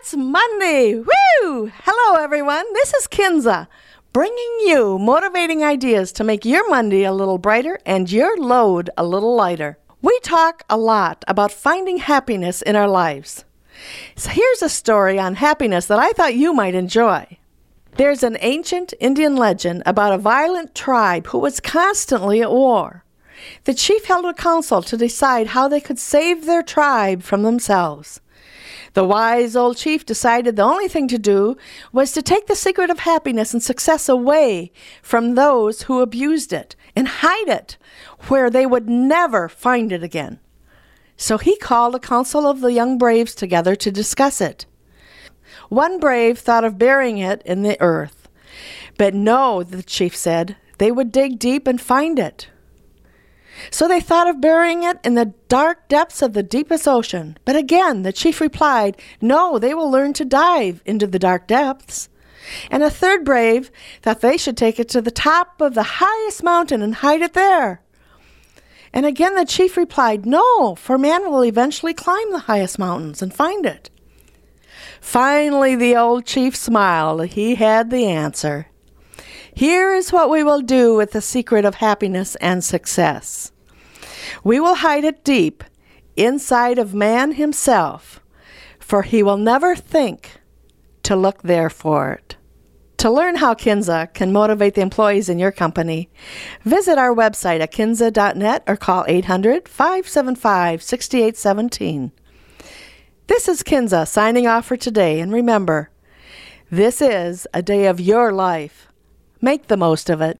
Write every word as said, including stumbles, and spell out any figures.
It's Monday. Woo! Hello, everyone. This is Kinza, bringing you motivating ideas to make your Monday a little brighter and your load a little lighter. We talk a lot about finding happiness in our lives. So here's a story on happiness that I thought you might enjoy. There's an ancient Indian legend about a violent tribe who was constantly at war. The chief held a council to decide how they could save their tribe from themselves. The wise old chief decided the only thing to do was to take the secret of happiness and success away from those who abused it and hide it where they would never find it again. So he called a council of the young braves together to discuss it. One brave thought of burying it in the earth. But no, the chief said, they would dig deep and find it. So they thought of burying it in the dark depths of the deepest ocean. But again, the chief replied, no, they will learn to dive into the dark depths. And a third brave thought they should take it to the top of the highest mountain and hide it there. And again, the chief replied, no, for man will eventually climb the highest mountains and find it. Finally, the old chief smiled. He had the answer. Here is what we will do with the secret of happiness and success. We will hide it deep inside of man himself, for he will never think to look there for it. To learn how Kinza can motivate the employees in your company, visit our website at kinza dot net or call eight hundred, five seven five, six eight one seven. This is Kinza signing off for today, and remember, this is a day of your life. Make the most of it.